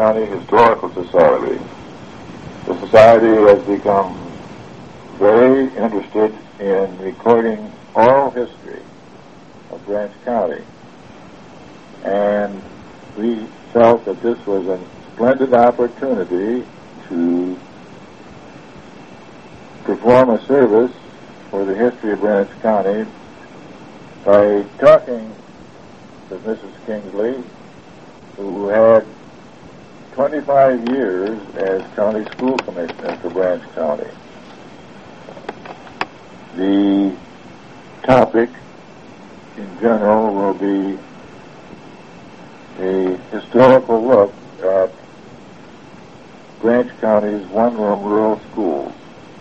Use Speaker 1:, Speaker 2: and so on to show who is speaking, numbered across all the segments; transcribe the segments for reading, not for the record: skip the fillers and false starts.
Speaker 1: County Historical Society. The society has become very interested in recording oral history of Branch County, and we felt that this was a splendid opportunity to perform a service for the history of Branch County by talking to Mrs. Kingsley, who had 25 years as county school commissioner for Branch County. The topic in general will be a historical look at Branch County's one-room rural schools.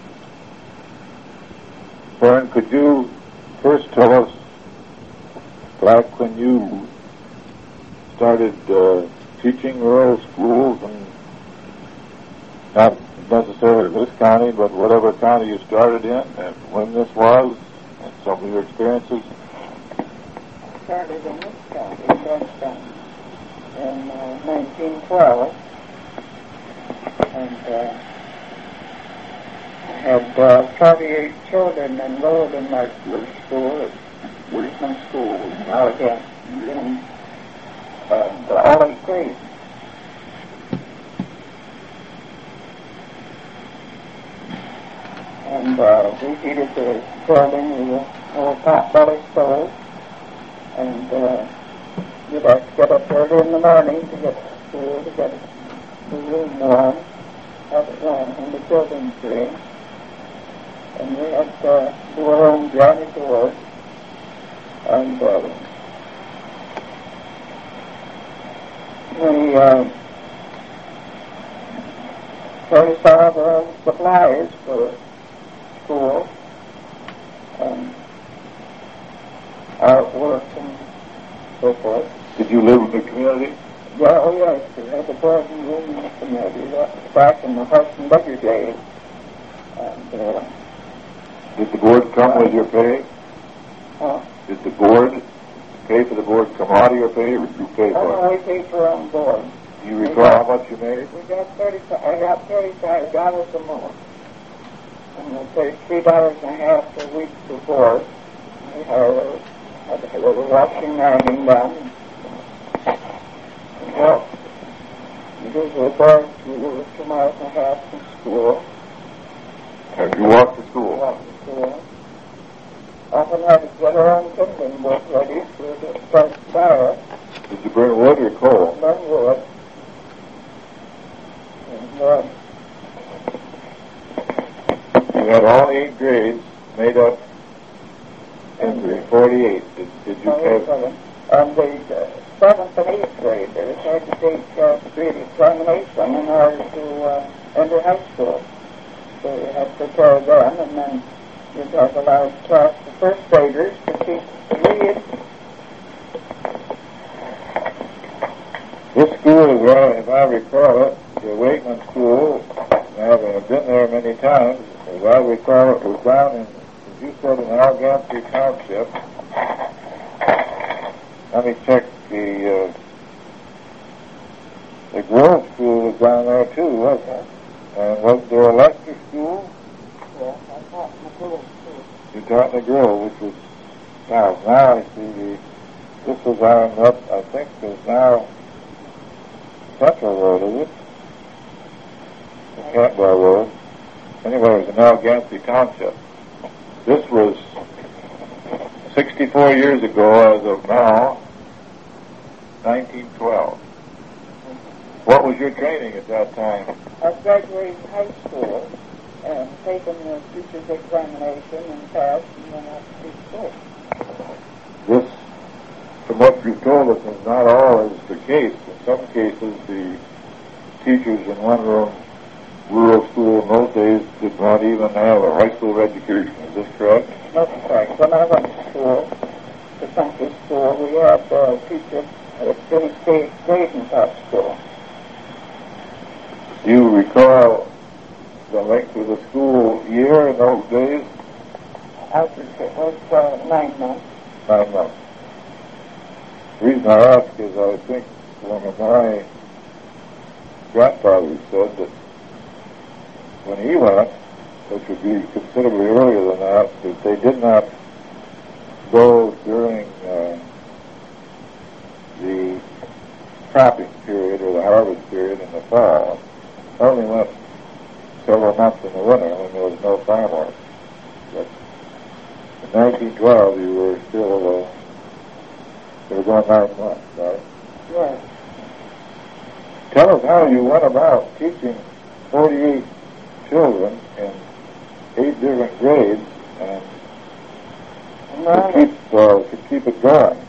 Speaker 1: Fern, could you first tell us, back when you started teaching rural schools, and not necessarily this county, but whatever county you started in, and when this was, and some of your experiences?
Speaker 2: I started in this county, Branch County, in 1912, and I had 48 children enrolled in my school at Wilson School in Allegheny, and all 8 grades. And we heated the building with a little pot-belly stove, and you'd have to get up early in the morning to get to school, to get the room warm, have it warm, and the children clean. And we had to do our own janitorial, and we furnished all of our own supplies for school, and artwork and so forth.
Speaker 1: Did you live in the community?
Speaker 2: Yeah, oh yes, we had a boarding room in the community. That was back in the horse and buggy days. And
Speaker 1: did the board come with your pay?
Speaker 2: Huh?
Speaker 1: Did the board pay for the board come out of your pay, or did you pay for it?
Speaker 2: Oh, we paid for our own board.
Speaker 1: Do you recall how much you made?
Speaker 2: We got I got $35 a month. And we paid $3.50 a week for board. We had a little washing ironing done. Well, usually board, we were 2.5 miles from school.
Speaker 1: And you walked to school?
Speaker 2: Walked to school. Often had to get our own kindling book ready for the first fire.
Speaker 1: Did you bring wood or coal?
Speaker 2: Bring wood. And
Speaker 1: you had all 8 grades made up into 48. Did you have...
Speaker 2: On the 7th and 8th graders had to take grade examination in order to enter high school. So you had to prepare them, and then you'd have allowed class the first graders to teach the read.
Speaker 1: This school, well, if I recall it, the Wakeman School, having been there many times, as I recall it, was down in, as you said, in Algamsey Township. Let me check the Grove School was down there too, wasn't it? And was there a Lester School?
Speaker 2: Yes, I taught in the Grove School.
Speaker 1: You taught in the Grove, which was south. Now I see this was on up, I think there's now Central Road, is it? The Cantwell Road. Anyway, it was in Algamsey Township. This was 64 years ago, as of now, 1912. What was your training at that time?
Speaker 2: I graduated high school and taken the teacher's examination and passed, and then I went to school.
Speaker 1: This, from what you've told us, is not always the case. In some cases, the teachers in one-room rural school in those days did not even have a high school education. Is this correct?
Speaker 2: That's correct. When I went to school, the country school, we had a teacher at finished 8th grade in top school.
Speaker 1: Do you recall the length of the school year in those days?
Speaker 2: I think it was 9 months.
Speaker 1: 9 months. The reason I ask is I think one of my grandfather said that when he went, which would be considerably earlier than that they did not go during the cropping period or the harvest period in the fall. Only went several months in the winter when there was no farm work. But in 1912, you were still, you were going 9 months, right?
Speaker 2: Yes.
Speaker 1: Tell us how you went about teaching 48 children in 8 different grades and to keep it going.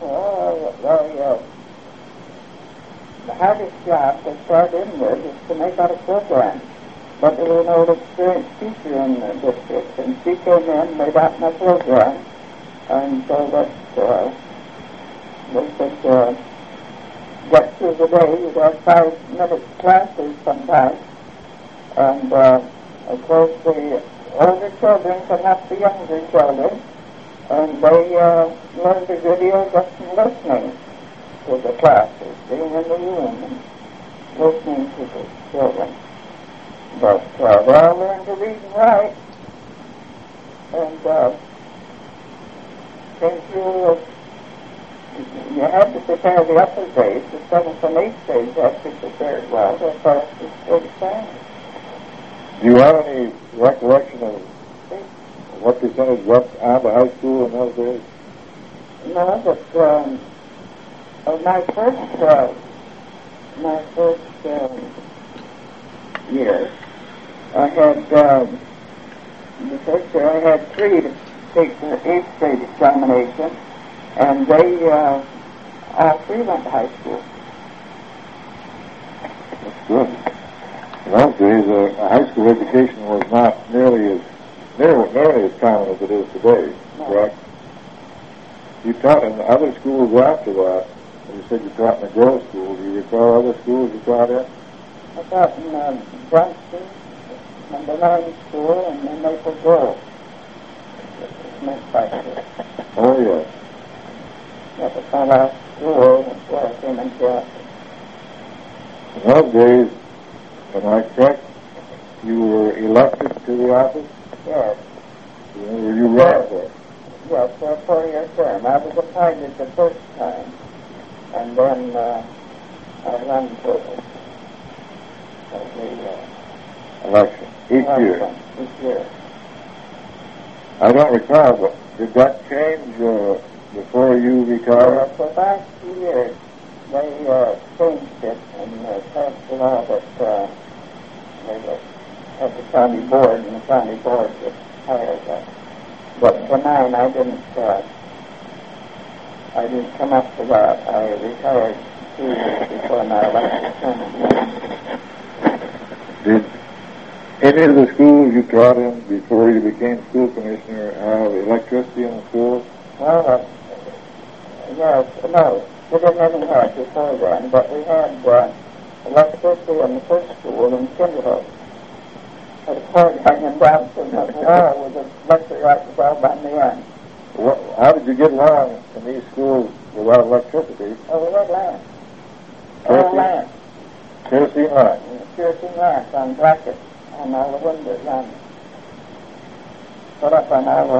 Speaker 2: The hardest job to start in with is to make out a program. But there was an old experienced teacher in the district, and she came in, made out my program, and so that they could get through the day. You'd have 5-minute classes sometimes, and of course the older children could help the younger children, and they learned a good deal just from listening to the classes, being in the room and listening to the children. But they all learned to read and write, and came through. You had to prepare the upper grades. The 7th and 8th grades had to be prepared well. That's all the same.
Speaker 1: Do you have any recollection of what percentage went on to high school in those days?
Speaker 2: No, but my first year, I had the first year I had 3 to take the 8th grade examination, and they all 3 went to high school.
Speaker 1: That's good. In those days, a high school education was not nearly as common as it is today, correct? You taught in other schools after that. You said you taught in the girls' school. Do you recall other schools you taught in?
Speaker 2: I taught in Brunston, number 9 school, and then Maple Grove.
Speaker 1: Oh, yes.
Speaker 2: That was my last school before I came into office.
Speaker 1: In those days, am I correct, you were elected to the office?
Speaker 2: Yes.
Speaker 1: Were you running for it?
Speaker 2: Yes, for a 4-year term. I was appointed the first time, and then I ran for the
Speaker 1: election each year.
Speaker 2: Each year.
Speaker 1: I don't recall, but did that change before you retired?
Speaker 2: For the last 2 years, they changed it and passed a law that they had the county board, and the county board would hire that. But for 9, I didn't come up to that. I retired 2 years before my election term.
Speaker 1: Did any of the schools you taught in before you became school commissioner have electricity in the schools?
Speaker 2: Well, yes, no, we didn't have any help before then, but we had electricity in the first school in Kinderhook. At a point hanging down from the wall with an electric light bulb on the end.
Speaker 1: How did you get along in these schools without electricity?
Speaker 2: Oh, we had lamps.
Speaker 1: Kerosene? Kerosene lamps.
Speaker 2: Kerosene lamps on brackets on all the windows put up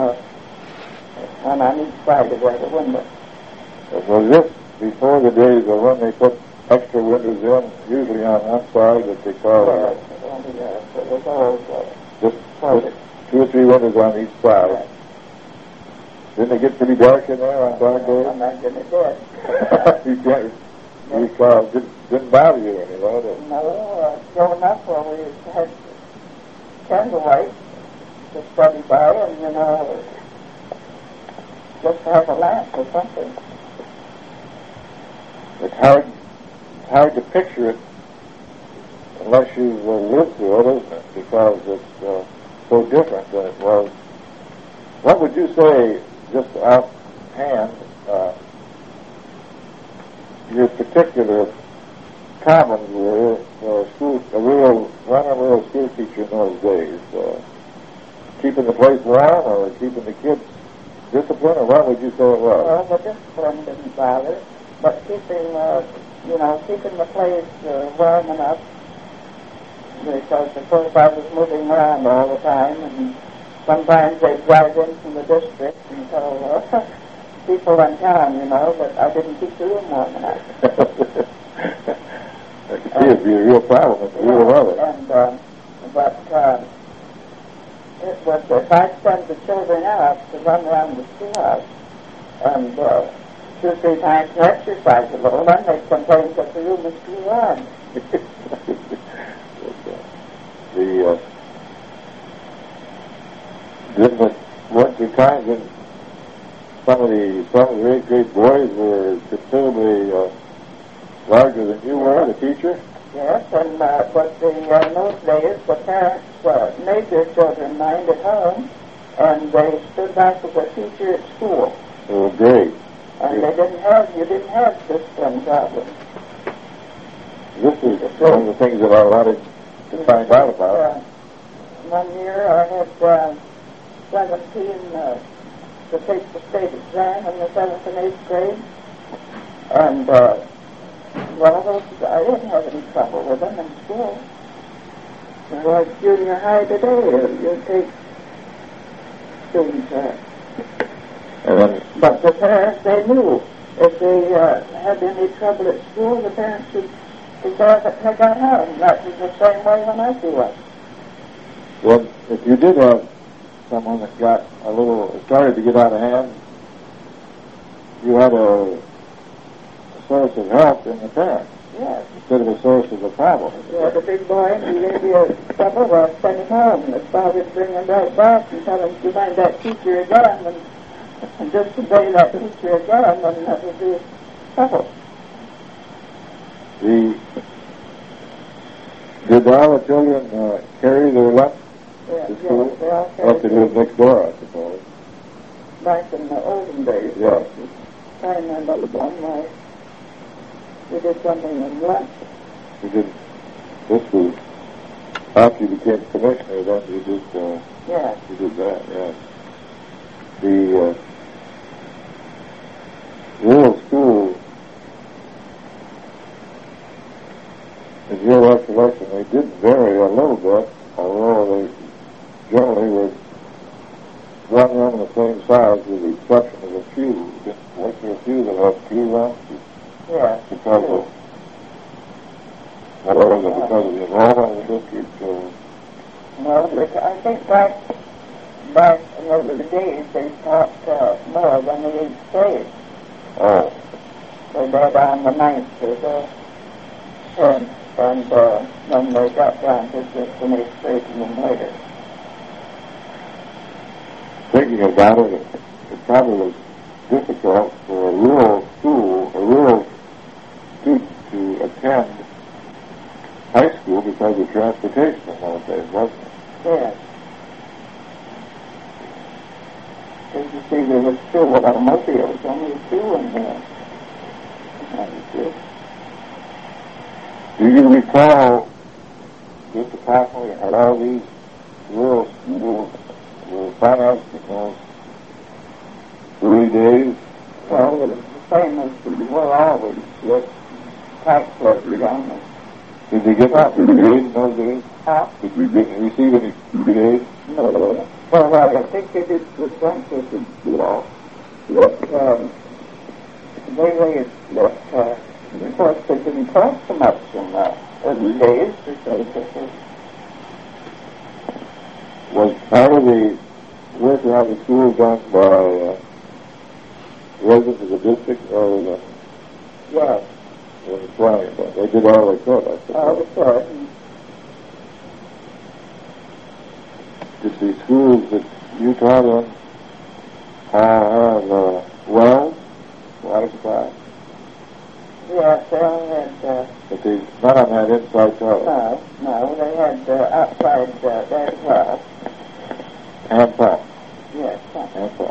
Speaker 2: on each side of the window.
Speaker 1: Was this before the days of when they put extra windows in, usually on one side that they call
Speaker 2: it was always
Speaker 1: just 2 or 3 windows on each side.
Speaker 2: Right.
Speaker 1: Didn't it get pretty dark in there on dark days?
Speaker 2: I'm not going to do it.
Speaker 1: You can't recall. Didn't bother you any, right?
Speaker 2: No, growing up, we had candlelight to study by, and, just to have a lamp or something.
Speaker 1: It's hard to picture it unless you've lived through it, isn't it? Because it's so different than it was. What would you say, just offhand, your particular comments were for a real school teacher in those days? Keeping the place warm or keeping the kids disciplined, or what would you say it was?
Speaker 2: Well, the discipline didn't bother, but keeping the place warm enough because, of course, I was moving around all the time, and sometimes they'd drive in from the district and tell people in town, but I didn't keep the room warm enough.
Speaker 1: I can see it'd be a real problem if you were of it.
Speaker 2: But it was, if I send the children out to run around the schoolhouse and 2 or 3 times to exercise a little, then they'd complain that the room is too warm.
Speaker 1: Weren't there times when some of the 8th grade boys were considerably larger than you were, the teacher?
Speaker 2: Yes, and but in those days, the parents made their children mind at home, and they stood back with a teacher at school.
Speaker 1: Oh, great.
Speaker 2: And you didn't have discipline problems.
Speaker 1: This is one of the things that I wanted to find out about.
Speaker 2: One year I had 17 to take the state exam in the 7th and 8th grade, and I didn't have any trouble with them in school. Like junior high today, you take students but the parents, they knew if they had any trouble at school, the parents should resolve it when they got home. That was the same way when I grew up.
Speaker 1: Well, if you did have someone that started to get out of hand, you had a source of help in the parents.
Speaker 2: Yes.
Speaker 1: Instead of a source of the problem.
Speaker 2: Yeah, the big boy, and he gave you trouble, well, send him home. And the father would bring him right back and tell him to find that teacher again, and just obey that teacher again, and that would be trouble.
Speaker 1: Did all the children carry their lunch
Speaker 2: to
Speaker 1: school?
Speaker 2: Yes, they all carried
Speaker 1: to live next door, I suppose.
Speaker 2: Back in the olden days.
Speaker 1: Yes.
Speaker 2: I remember one we did something in lunch.
Speaker 1: This was after you became commissioner, then you did,
Speaker 2: yes.
Speaker 1: You did that, yes. The rural schools, in your recollection, they did vary a little bit, although they generally were one room the same size with the exception of a few. Was there a few that had 3 rooms?
Speaker 2: Yes.
Speaker 1: Because of the enrollment of the district?
Speaker 2: No, I think back in the days they taught more than the 8th grade.
Speaker 1: Oh.
Speaker 2: They led on the 9th or the 10th, and then they got down to just the 8th grade and then later.
Speaker 1: Thinking about it, it probably was difficult for a rural student to attend high school because of transportation in those days, wasn't it?
Speaker 2: Yes. Because you see, there was still with automobiles, only 2 in there.
Speaker 1: Do you recall just approximately how these rural schools were financed in those early days?
Speaker 2: Well, it was the same as we were always, with tax levies.
Speaker 1: Did they get that aid in those days? Did we receive any aid?
Speaker 2: No. Well, I think they did the census law. But they raised that, of course, they didn't cost so much in early days because
Speaker 1: was part of the work around the school done by residents of the district or the...
Speaker 2: Yes.
Speaker 1: They did all they could, I suppose.
Speaker 2: All they could.
Speaker 1: Did the schools that you taught in have wells, water supply?
Speaker 2: Yes, they all had...
Speaker 1: But none of them had inside toilets.
Speaker 2: No, they had outside there as well.
Speaker 1: Hand pump.
Speaker 2: Yes,
Speaker 1: hand pump.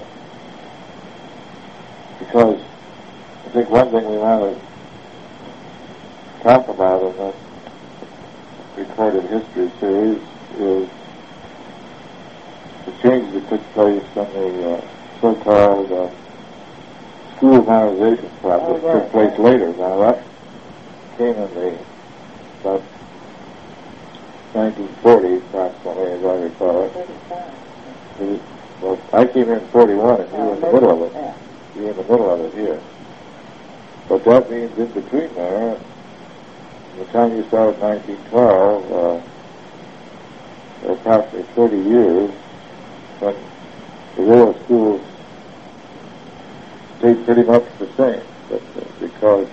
Speaker 1: Because I think one thing we want to talk about in this recorded history series is the change that took place in the so-called school modernization process took place later. Now that came in the 1940, approximately, as I recall it. Well, I came in 41, and you were in the middle of it.
Speaker 2: Yeah.
Speaker 1: You were in the middle of it here. But that means in between there, the time you started in 1912, approximately 30 years, when the rural schools stayed pretty much the same, but because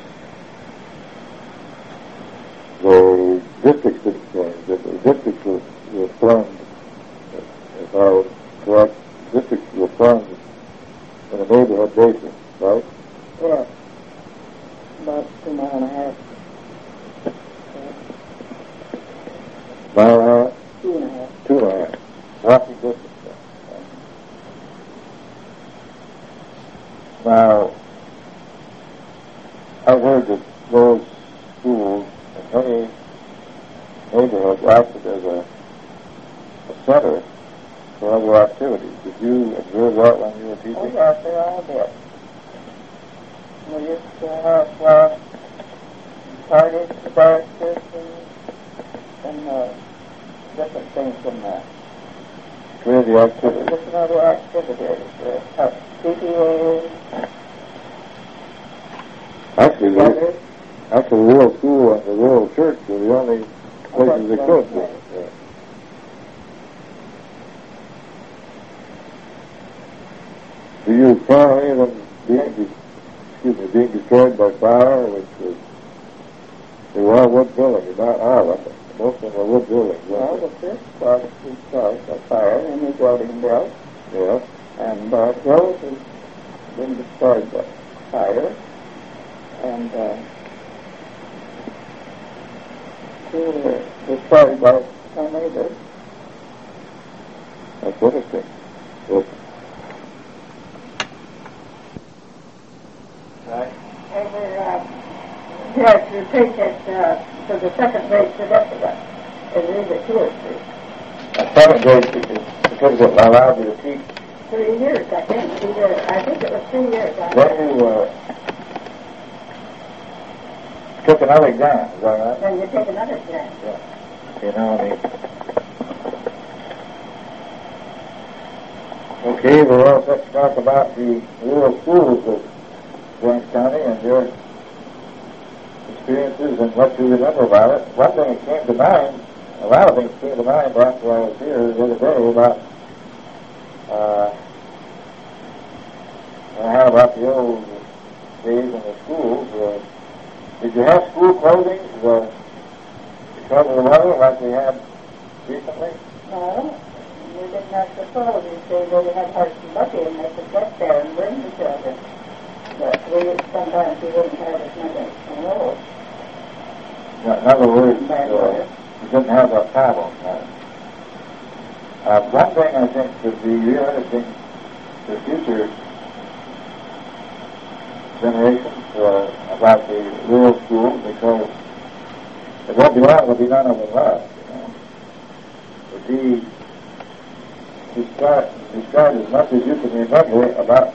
Speaker 1: the districts didn't change, the districts were formed, if I was correct, districts were formed on a neighborhood basis, right?
Speaker 2: Yeah. About 2.5 miles.
Speaker 1: Mile and a half?
Speaker 2: 2.5.
Speaker 1: 2.5. Walking distance. Now, I've heard that those schools in many neighborhoods acted as a center for other activities. Did you observe that when you were teaching?
Speaker 2: Oh, yes, they all did. We used to have parties, barbecues, and different things in there.
Speaker 1: Community activities.
Speaker 2: Different other activities. PTA.
Speaker 1: Actually, the rural school and the rural church were the only places that could. Yeah. Do you count any of them being destroyed by fire, which was, they were all wood buildings, not all of them. Most of them were wood buildings.
Speaker 2: Well, the first part was destroyed by fire, and the building built.
Speaker 1: Yeah.
Speaker 2: And those have been destroyed by fire. And two were destroyed by tornadoes.
Speaker 1: That's interesting. Yes.
Speaker 2: Right. Yes, you take it to the second grade certificate. It is a 2 or 3.
Speaker 1: A second grade certificate allowed you to teach.
Speaker 2: 3 years, I think. I think it was 3 years.
Speaker 1: Then you took another exam, is that right?
Speaker 2: Then you take another exam.
Speaker 1: Yeah. You know, okay, we're all set to talk about the rural schools of James County and your experiences and what you remember about it. One thing that came to mind, a lot of things came to mind after I was here the other day about about the old days in the schools. Did you have school clothing because of the weather like we had recently?
Speaker 2: No, we didn't have the clothes. They had horse and buggy, and they could get there and bring the children. But sometimes we wouldn't have as many clothes.
Speaker 1: In other words, you didn't have that problem. One thing I think would be real interesting for future generations about the rural schools, because it won't be long, there'll be none of them left. Would be described as much as you can remember about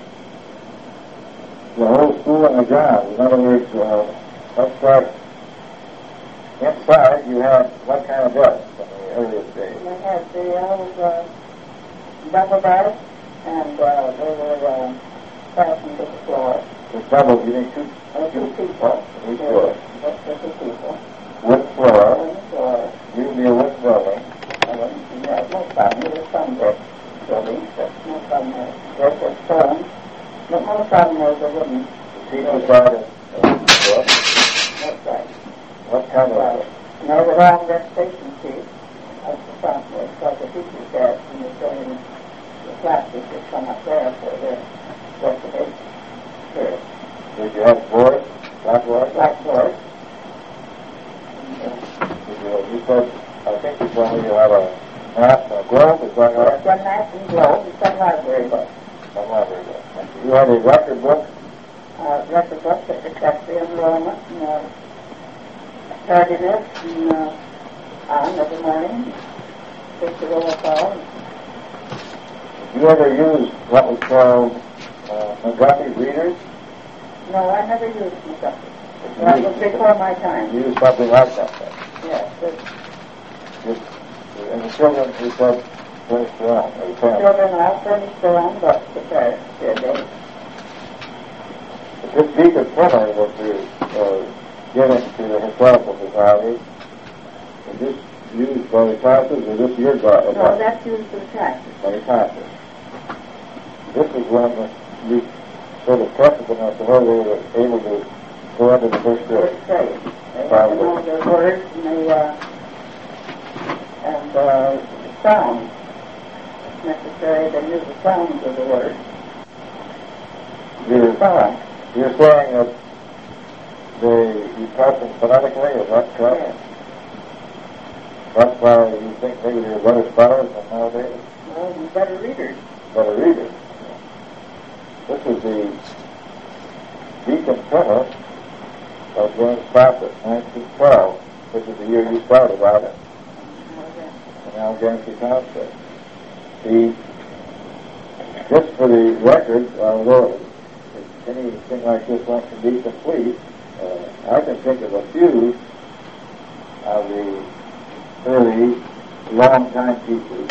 Speaker 1: the whole school and the grounds. In other words, let's start inside. You had what kind of beds in the earliest days?
Speaker 2: We had the old double beds, and they were fastened to the floor.
Speaker 1: The double, you mean two
Speaker 2: people.
Speaker 1: Each floor.
Speaker 2: Just for 2 people.
Speaker 1: Wooden floor.
Speaker 2: Wooden floor.
Speaker 1: Usually a wooden building.
Speaker 2: No problem. There were some buildings, but no problem there. There was stone, but no problem there was a wooden.
Speaker 1: People started what?
Speaker 2: That's right.
Speaker 1: What kind of?
Speaker 2: And there was a long recreation seat at the front where it's called the teacher's desk, and the classes would come up there for their recreation. Sure.
Speaker 1: Did you have boards? Blackboard?
Speaker 2: Blackboard.
Speaker 1: You said, I think you told me you have a map and a globe, is that right?
Speaker 2: One map and globe, and some library books.
Speaker 1: Some library book. You have a record book?
Speaker 2: Record book that reflects the enrollment and tardiness and on every morning. Take the roll call.
Speaker 1: Did you ever use what was called McGuffey's readers?
Speaker 2: No, I never used McGuffey. That was before my time.
Speaker 1: You used something like that then?
Speaker 2: Yes.
Speaker 1: And the children, you said, finished their own.
Speaker 2: The children all finished their own books, the parents did.
Speaker 1: This Deacon Printer that you're getting to the Historical Society, is this used by the classes, or this your class?
Speaker 2: No, that's used for the classes.
Speaker 1: By the classes. This is when you sort of tested them as to whether they were able to go into the first grade.
Speaker 2: First grade. They had to know their words and the sounds. If necessary, they knew the sounds of the words.
Speaker 1: You're saying that you taught them phonetically, is that correct?
Speaker 2: Yes.
Speaker 1: That's why you think maybe they're better spellers than nowadays?
Speaker 2: Well, and better readers.
Speaker 1: Better readers. This is the Deacon Printer of James Bassett, 1912, which is the year you started out in. And Algonquin Township. Just for the record, although anything like this one can be complete, I can think of a few of the early, long-time teachers.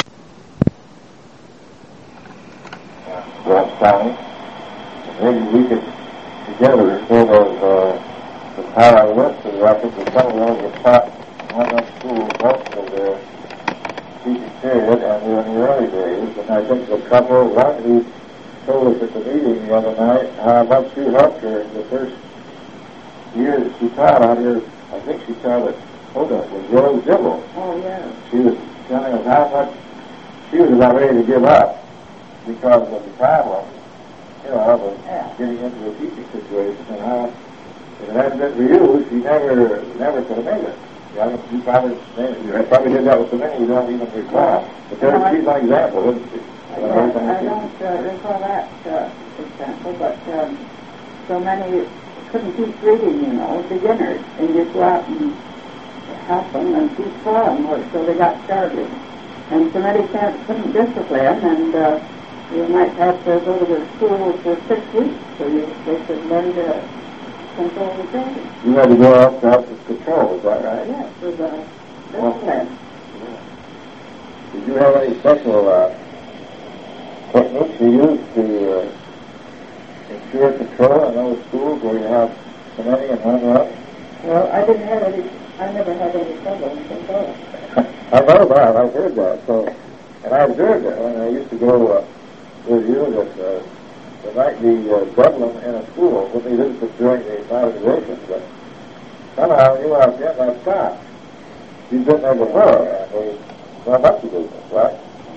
Speaker 1: Ross County. Maybe we could together sort of compile our list of records of some of those were taught in one school most of their teaching period and in the early days. And I think the couple, one who told us at the meeting the other night how much you helped her in the first year that she taught out here. I think she taught at Oda with Rose Dibble.
Speaker 2: Oh, yeah.
Speaker 1: She was telling us how much she was about ready to give up because of the problem, of getting into a teaching situation, and how if it hadn't been for you, she never could have made it. You probably did that with so many you don't even recall. But she's an example, isn't she?
Speaker 2: I don't recall that example, but so many couldn't teach reading, beginners, and you go out and help them and teach for them, so they got started. And so many parents couldn't discipline, and you might have to go to the school for 6 weeks so they could learn to control the children.
Speaker 1: You had to go out to help with control, is that right?
Speaker 2: Yes, with discipline.
Speaker 1: Did you have any special techniques you used to ensure control in those schools where you have so many and one up?
Speaker 2: Well, I never had any trouble in control.
Speaker 1: I know that, I've heard that, and I observed it when I used to go with you that there might be Dublin in a school, when they visited during the modernization, but somehow you out there that stopped. You've been there before, and they went up to business, right?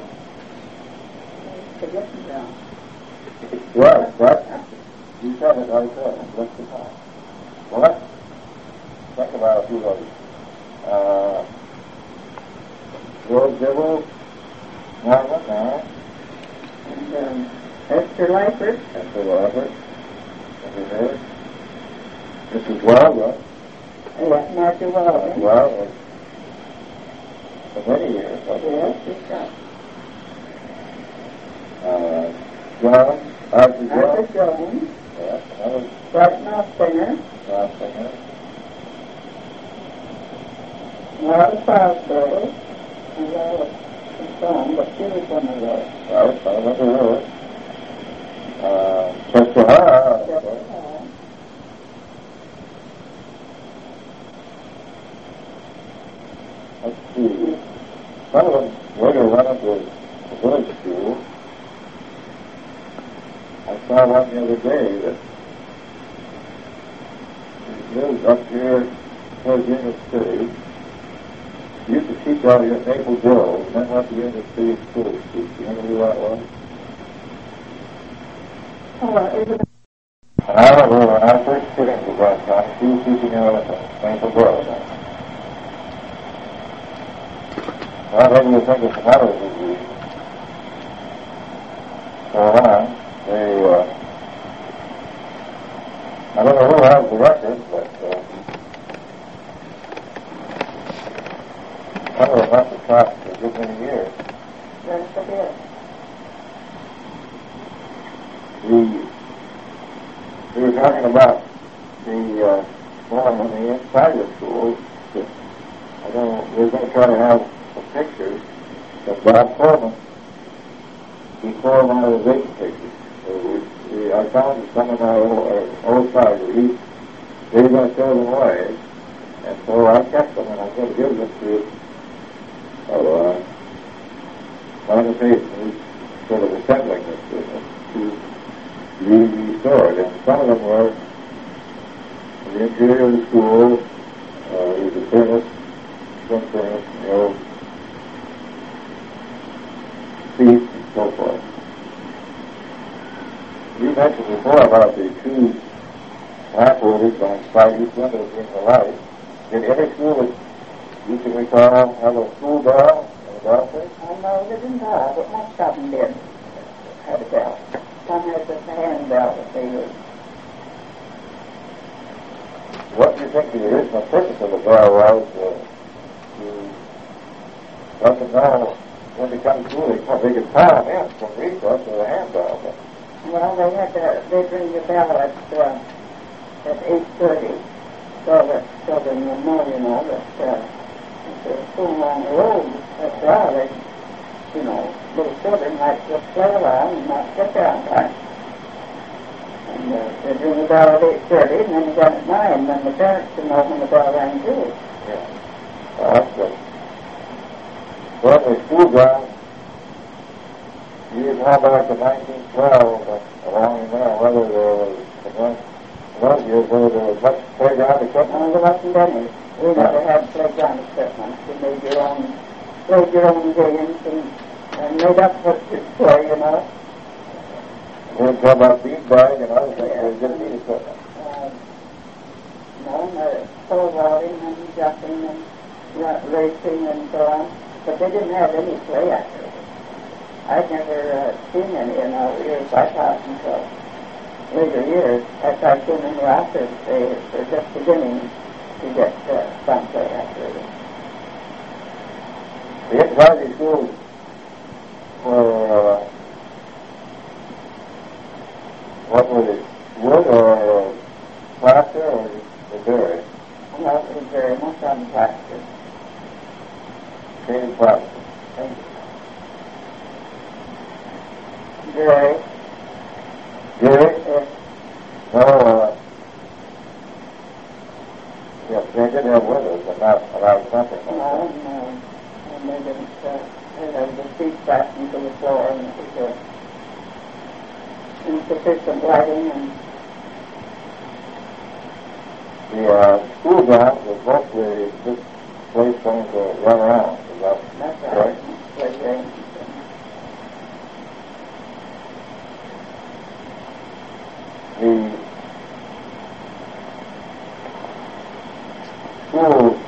Speaker 1: Right, but you said it right there, just the time. Well, let's think about a few others. George Dibble, Marvin, now.
Speaker 2: And Esther Leifert.
Speaker 1: Mrs. Wildwood.
Speaker 2: Yes, Martha Wildwood.
Speaker 1: Wildwood. For many years.
Speaker 2: Yes, she's got.
Speaker 1: John, Arthur
Speaker 2: Jones.
Speaker 1: Yes, another.
Speaker 2: Barton Ostinger. Laura Salisbury. And Laura Stone, but she was one of those.
Speaker 1: Right, I remember her. Chester Hall. Let's see. Some of them later went into the village school. I saw one the other day that lives up here towards Union City. He used to teach out here at Maple Grove, and then went to Union City School to teach. Do you remember who that was? And I remember when I first put into that time, she was teaching out at Maple Grove. Well, maybe you think it's another disease. So I don't know who has the record, but some of them must have taught for a good many years.
Speaker 2: Yes, I did.
Speaker 1: We were talking about the one on the inside of the school. I don't know, we're going to try to have pictures that Bob Coleman, he colonization pictures. So I found some in our old library. They were going to throw them away, and so I kept them, and I'm going to give them to Minor Faith, who's sort of assembling this business, to be restored. And some of them were in the interior of the school. There's a furnace, some furnace, the old seats, and so forth. You mentioned before about the two half-orders on side each window being the light. Did any school that you can recall have a school bell and a bell thing?
Speaker 2: No, they didn't have, but most of them did have a bell. Some had just a hand bell that they used.
Speaker 1: What do you think the original purpose of the bell was? To let them know when they come to school, they could call them in from recess with a hand bell. But
Speaker 2: well, they'd ring the bell at 8:30, so that children would know, that if they're school on the road, that's right, little children might just play along and not get there on time. And they'd ring the bell at 8:30, and then again at 9, then the parents can know when the bell rang too.
Speaker 1: yeah. Well, that's good. Well, the school grounds, years how back to 1912, along in there, whether there was, in those years, whether there was much playground equipment?
Speaker 2: No, there wasn't any. We never had playground equipment. You played your own games and made up what you'd play,
Speaker 1: We didn't talk about beanbag and other things, they didn't need equipment.
Speaker 2: No, pole vaulting and jumping and racing and so on. But they didn't have any play activities. I'd never seen any in all the years I taught until later years. After I'd been in the office, they were just beginning to get some play activities.
Speaker 1: The inter schools were, what were they, wood or plaster or dirt?
Speaker 2: Well, it was very much on plaster.
Speaker 1: Painted plaster.
Speaker 2: Jerry?
Speaker 1: Yes. No, yes, they did have windows, but not a lot of something.
Speaker 2: No, and they didn't, they had the seats fastened to the floor, and it was insufficient lighting, and
Speaker 1: the school grounds was mostly this place for them to run around. Is that
Speaker 2: that's
Speaker 1: right?
Speaker 2: Play games.
Speaker 1: The schools,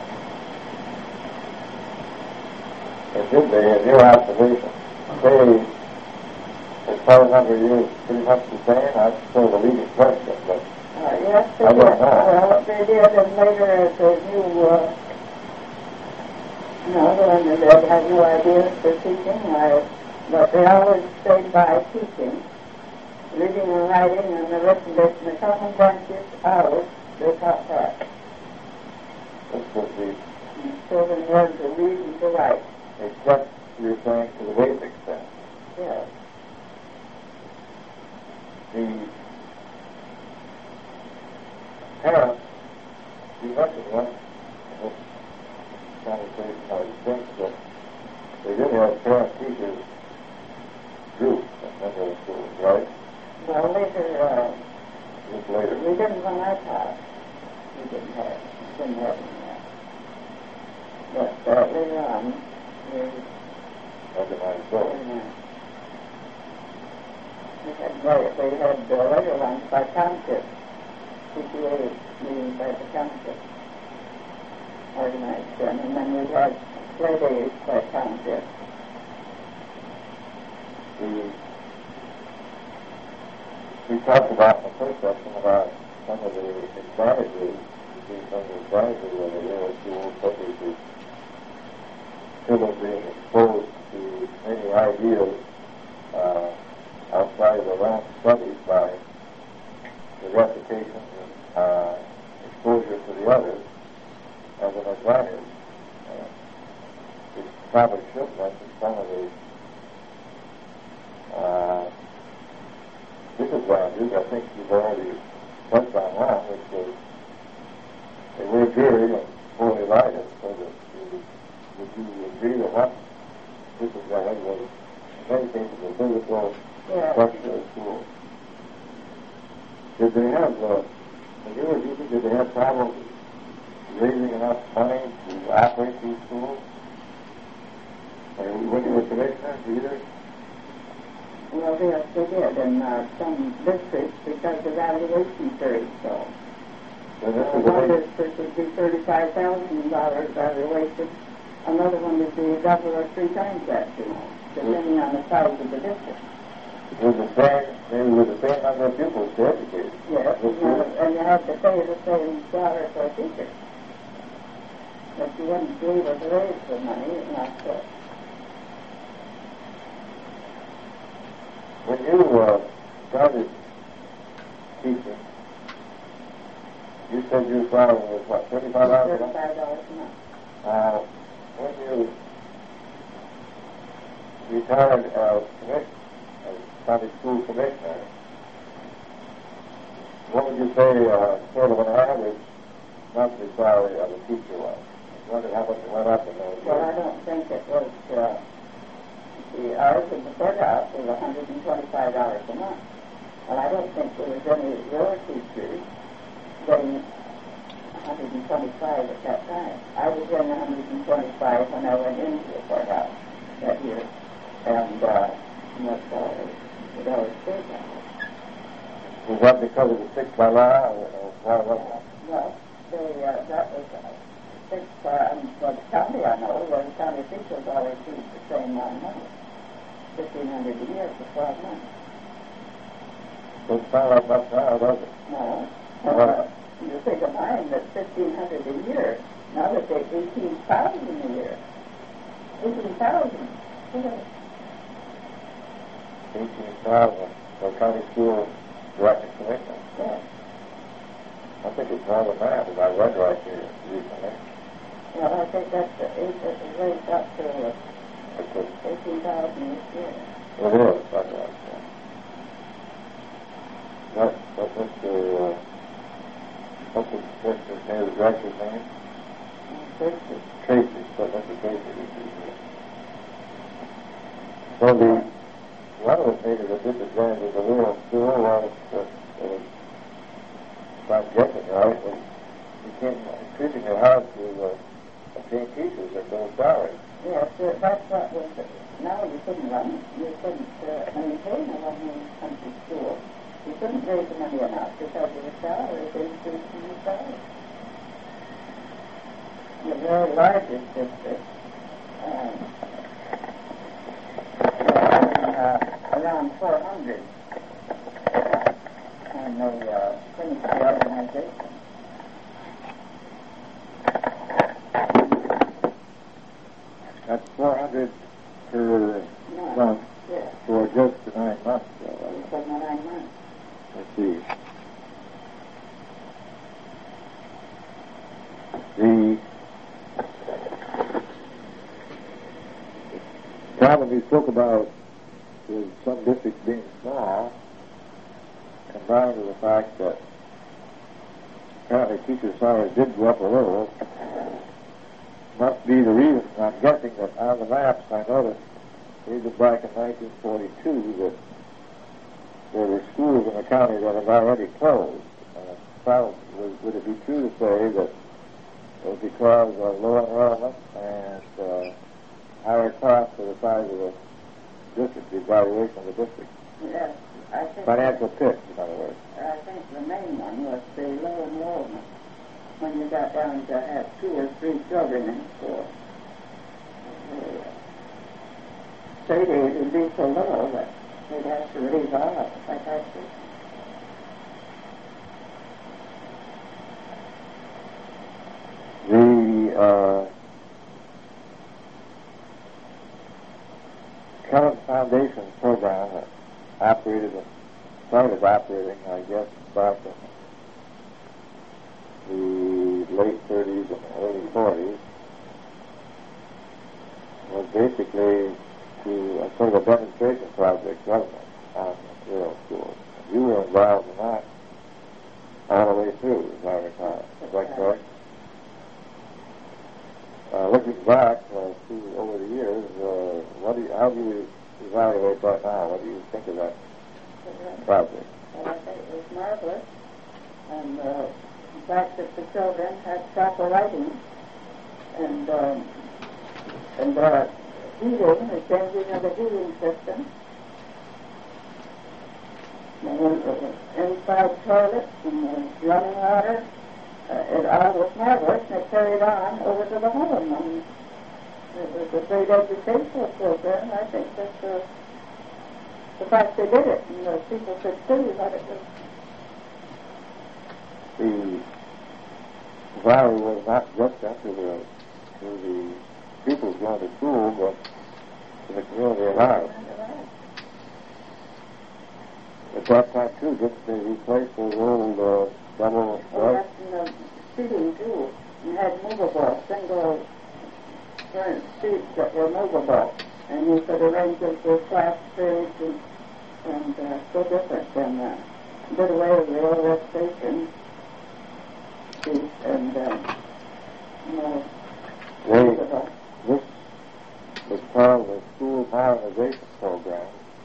Speaker 1: in your observation, they, as far as number of years, pretty much the same. That's sort of a leading question, but
Speaker 2: Yes, they
Speaker 1: I
Speaker 2: did.
Speaker 1: don't know.
Speaker 2: Well, they did, and later as they knew, they had no ideas for teaching, but they always stayed by teaching. Reading and writing and arithmetic and the common branches hours, they taught that.
Speaker 1: this was the,
Speaker 2: Children learned to read and to write.
Speaker 1: except you're saying to the basic extent.
Speaker 2: Yes.
Speaker 1: The parents, you mentioned one in this conversation, I think that they did have parent-teachers groups in many of the schools, right?
Speaker 2: Well, later,
Speaker 1: Just later.
Speaker 2: we didn't when I taught. We didn't have any that. But later on, we
Speaker 1: Organized so.
Speaker 2: they had later ones by township. CPA meetings by the township organized them, and then we had play days by township.
Speaker 1: We talked about in the first section about some of the advantages, some of the advantages of the rural schools, such as the children being exposed to many ideas outside of their own studies by the repetition and exposure to the others as an advantage. We probably should mention some of the disadvantages. I think you've already touched on one, which was they were dreary and poorly lighted, so that would you agree that one disadvantage was in many cases the physical structure of schools? Did they have, did they have problems raising enough money to operate these schools? When you were commissioner, either?
Speaker 2: Well, yes, they did in some districts because the valuation very so. One district would be $35,000 valuation. Another one would be double or three times that, depending on the size of the district.
Speaker 1: With the same number of pupils to educate.
Speaker 2: Yes, and you had to pay the same salary for a teacher. But you wouldn't be able to raise the money, not so.
Speaker 1: When you started teaching, you said your salary was what, $35 a month?
Speaker 2: $35 a month.
Speaker 1: When you retired as Sunday school commissioner, what would you say sort of an average monthly salary of a teacher was? I wondered how much it went up in those years.
Speaker 2: Well, I don't think it was, ours in the courthouse was $125 a month. Well, I don't think there was any of your teachers getting $125 at that time. I was getting $125 when I went into the courthouse that year, and that's $8.
Speaker 1: Was that because of the 6 by law, or why was that?
Speaker 2: No, that was 6 for the county, I know, where the county officials always keep the same amount of money, $1,500 a year for 12 months.
Speaker 1: Doesn't sound like much now, does it?
Speaker 2: No. You think of mine, that's $1,500 a year. Now they take $18,000 a year. $18,000.
Speaker 1: $18,000 for county school director commissioner.
Speaker 2: Yes.
Speaker 1: I think it's more than that, if I read right here recently.
Speaker 2: Well, I think that's raised up to $18,000 this year.
Speaker 1: It is, that's right. What's the director's name? Tracy. So Mr. Tracy. So one of the things that disadvantage of the rural school was that if I'm guessing right, it became increasingly hard to obtain teachers at those salaries.
Speaker 2: Yes, that's what was it. Now you couldn't run it. You couldn't maintain a running country school. You couldn't raise the money enough because of the salary, the increase in the salary. The very largest district, around 400 when they finished the organization.
Speaker 1: That's 400 per month for just the 9 months.
Speaker 2: For 9 months.
Speaker 1: Let's see. The problem you spoke about with some districts being small, combined with the fact that apparently teacher salaries did go up a little, must be the reason. I'm guessing that on the maps I noticed, even back in 1942, that there were schools in the county that have already closed. Would it be true to say that it was because of low enrollment and higher costs for the size of the district, the evaluation of the district?
Speaker 2: Yes, I think...
Speaker 1: Financial pitch, in other words.
Speaker 2: I think the main one was the low enrollment. When you got down to have 2 or 3 children in school. State aid would be so low that they'd have to leave off, like I said.
Speaker 1: The Kellogg Foundation program that started operating, I guess, back in the late 30s and early 40s, was basically to a sort of a demonstration project, wasn't it, on rural schools. You were involved in that all the way through, as I recall. Is that correct? Looking back over the years, how do you evaluate that now? What do you think of that project?
Speaker 2: Well, I think it was marvelous. And the fact that the children had proper lighting and heating, the changing of the heating system, inside toilets and running water, it all was marvelous, and it carried on over to the home. And it was a great educational program. I think that the fact they did it, and the people could see what it was.
Speaker 1: The value was not just to the pupils going to school, but to the community at large. At that time, too, didn't they replace those old double...
Speaker 2: Oh, yes, and the seating, too. You had movable, single seats that were movable, and you could arrange them for class periods and so different than did away with the old West Station seats and movable.
Speaker 1: This was part of the school modernization program,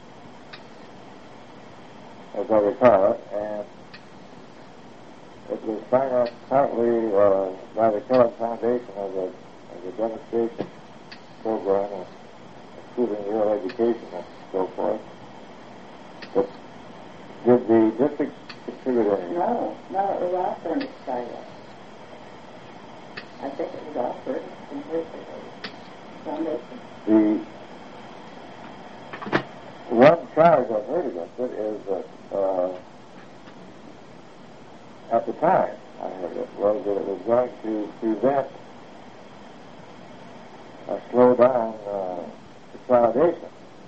Speaker 1: as I recall it, and it was financed partly by the Kellogg Foundation as a demonstration program of improving rural education and so forth. But did the districts contribute anything?
Speaker 2: No, it was all furnished by I think it was all furnished completely by the foundation.
Speaker 1: The one charge I've heard against it is that at the time, I heard it, was that it was going to prevent or slow down consolidation.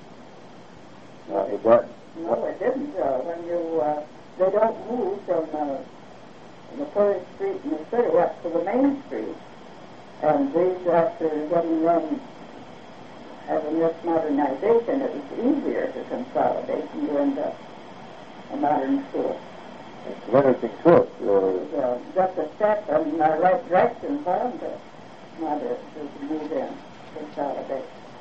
Speaker 2: No, it didn't. They don't move from the first street in the city up to the main street. And these, after getting them, having this modernization, it was easier to consolidate and go into a modern school.
Speaker 1: It's limiting to it.
Speaker 2: Just a step in the right direction for them to move in, consolidate.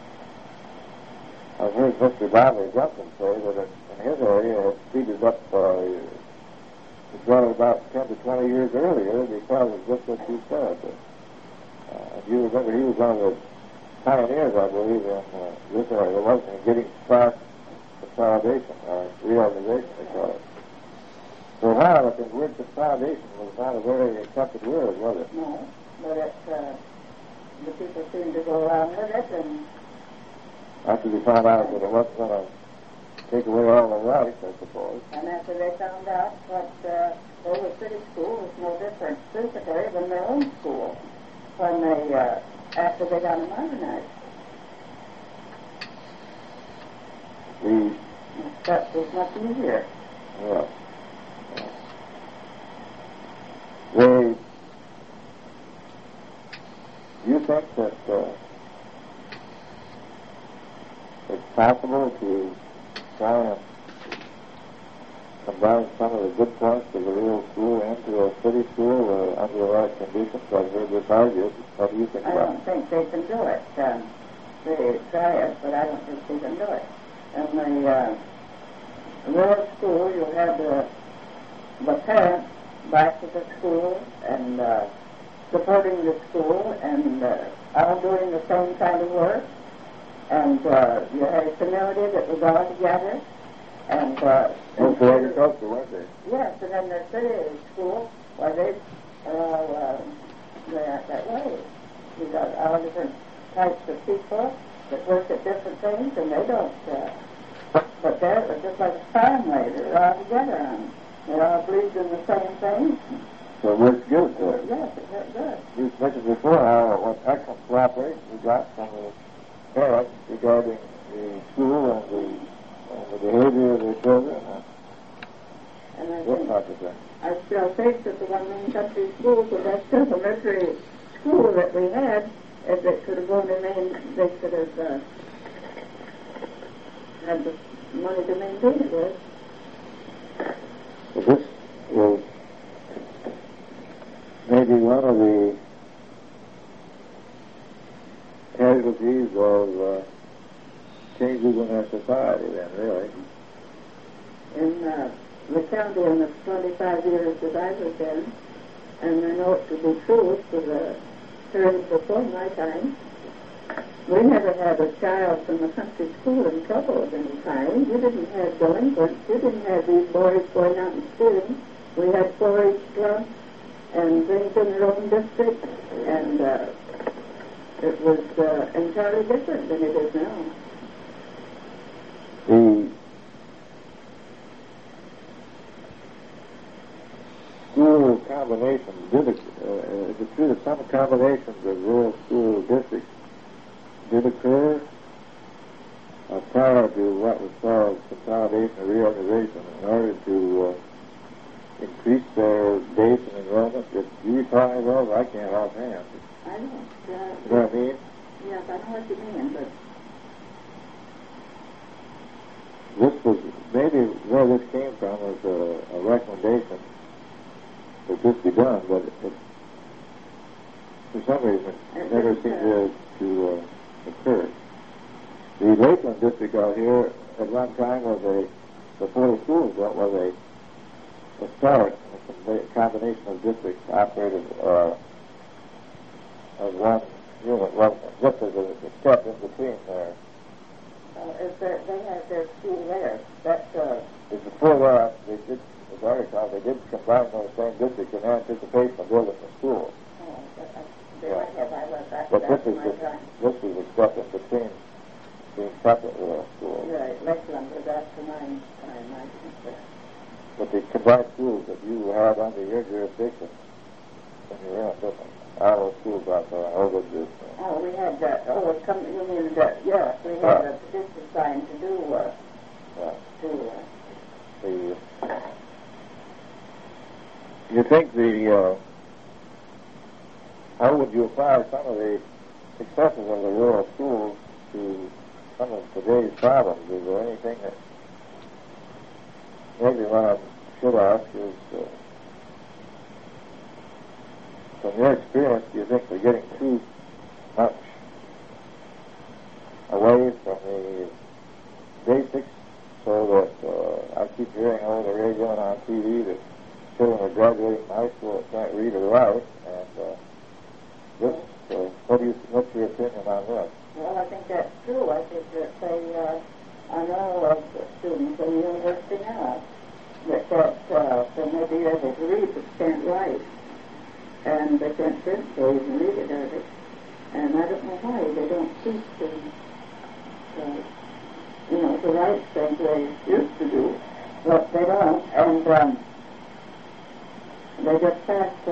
Speaker 1: I've heard Mr. Bradley Johnson say that in his area it speeded up, it brought it about 10 to 20 years earlier because of just what you said. If you remember, he was one of the pioneers, I believe, in this area, wasn't he, getting fast consolidation, or reorganization, they call it. For a while, I think the word consolidation was not a very accepted word, was it?
Speaker 2: No, but the people seemed to go along with it, and
Speaker 1: after they found out that it wasn't going to take away all the rights, I suppose.
Speaker 2: And after they found out that Old City School was no different physically than their own school when after they got it modernized. That was much easier.
Speaker 1: Yeah. Do you think that it's possible to try and combine some of the good points of the rural school into a city school under the right conditions? I've heard this argued. What do you think about it?
Speaker 2: I don't think they can do it. They try it, but I don't think they can do it. In the rural school, you have the parents back to the school and supporting the school and all doing the same kind of work. And you had a community that was all together. And
Speaker 1: for agriculture, weren't they?
Speaker 2: yes, and in the city school, they're that way. You got all different types of people that work at different things, and they don't. But they're just like a family. They're all together, and they all believe in the same thing.
Speaker 1: So it works good.
Speaker 2: Yes, it works good.
Speaker 1: You mentioned before how what excellent cooperation we got from the parents regarding the school and the behavior of their children.
Speaker 2: And I
Speaker 1: What
Speaker 2: think,
Speaker 1: type of thing?
Speaker 2: I still think that the one main country schools, with that elementary school that we had, if they could have only they could have had the money to maintain it with.
Speaker 1: This was maybe one of the casualties of changes in our society then, really.
Speaker 2: In the county in the 25 years that I was in, and I know it to be true for the terms before my time, we never had a child from a country school in trouble of any kind. You didn't have delinquents. You didn't have these boys going out and stealing. We had 4-H clubs and things in their own district, and it was entirely different than it is now.
Speaker 1: The school combinations is it true that some combinations of rural school districts did occur prior to what was called consolidation or reorganization in order to increase their base and enrollment? Do you recall any of those? I can't offhand.
Speaker 2: I don't.
Speaker 1: You know what I mean?
Speaker 2: Yes, I know what you mean, but
Speaker 1: this was maybe where this came from was a recommendation that this be done, but for some reason it never seemed to occur. The Lakeland district out here at one time was before the schools built, was a start, a combination of districts operated as one unit, just as a step in between there.
Speaker 2: they had their school there.
Speaker 1: Before that, they did, as I recall, they did combine those same districts in anticipation of building a school.
Speaker 2: They might have. I was back
Speaker 1: But
Speaker 2: to my time.
Speaker 1: this is a step in between being separate little schools.
Speaker 2: Right, Lakeland was after my time, I think that.
Speaker 1: But the combined schools that you had under your jurisdiction when you were in different all those schools out there, all those
Speaker 2: Oh, we had that. Oh, it's coming. You mean that? Yes, we had a petition signed to do.
Speaker 1: You think how would you apply some of the successes of the rural schools to some of today's problems? Is there anything that maybe what I should ask is, from your experience, do you think we're getting too much away from the basics so that I keep hearing over the radio and on TV that children are graduating from high school and can't read or write, and what's your opinion on this?
Speaker 2: Well, I think that's true. I think that I know of students in the university now that may be able to read but can't write. And they can't print or even read it out of it. And I don't know why they don't teach them, the right things they used to do, but they don't. And they just passed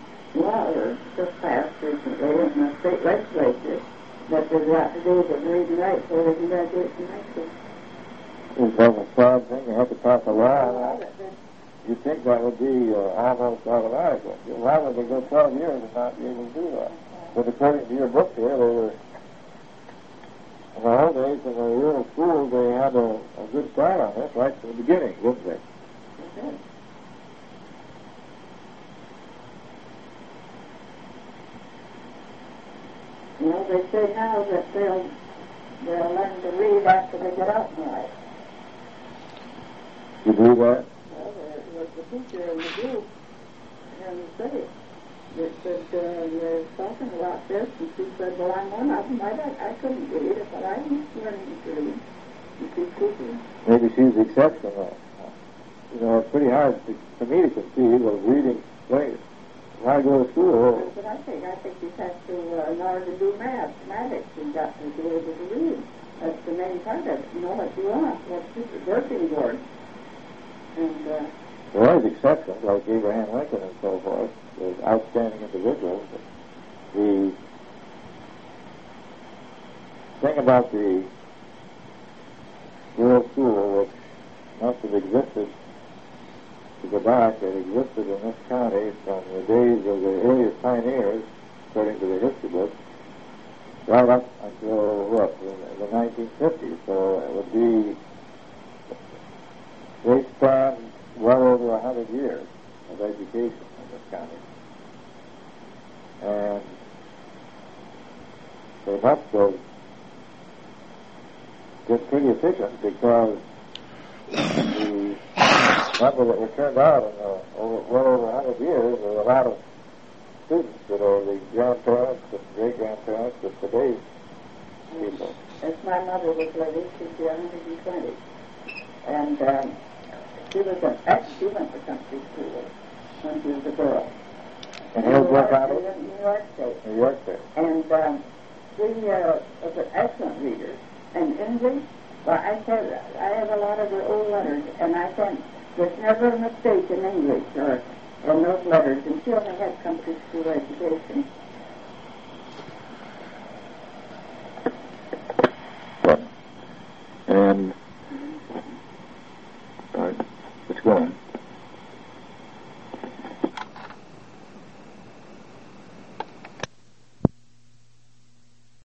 Speaker 2: recently in the state legislature that they've got to do with read and write so they can graduate from high school.
Speaker 1: Is that a sad thing? You have to pass a law on that? You'd think that would be almost automatic. Why would they go 12 years and not be able to do that? But according to your book here, they were, in the old days in the rural schools, they had a good start on this right from the beginning, didn't they?
Speaker 2: Okay. Well, they say now that they'll learn to read after they get out in life.
Speaker 1: You believe that?
Speaker 2: Well, there was the teacher in the group here in the city that said, you're talking about this, and she said, well, I'm one of them. I couldn't read, but I was learning to read. And she's teaching.
Speaker 1: Maybe she's the exception. It's pretty hard for me to conceive of reading when I go to school.
Speaker 2: That's what I think. I think you have to, in order to do mathematics, you've got to be able to read. That's the main part of it. You know what you want, what's the working board. And,
Speaker 1: there are exceptions, like Abraham Lincoln and so forth. There's outstanding individuals. The thing about the rural school, which must have existed to go back, it existed in this county from the days of the earliest pioneers, according to the history books, Well, that's until what, the 1950s, so it would be, they span well over 100 years of education in this county. And they must have been pretty efficient because the number that were turned out in well over 100 years, there are a lot of students that are the grandparents and great-grandparents of today's people.
Speaker 2: As my mother was living, she'd be 120. And she went to country school when she was a girl.
Speaker 1: In Hillsborough County?
Speaker 2: In New York State.
Speaker 1: New York State.
Speaker 2: And she was an excellent reader. And English, well, I said, I have a lot of her old letters, and I think there's never a mistake in English or in those letters, and she only had country school education.
Speaker 1: And, all right, let's go on.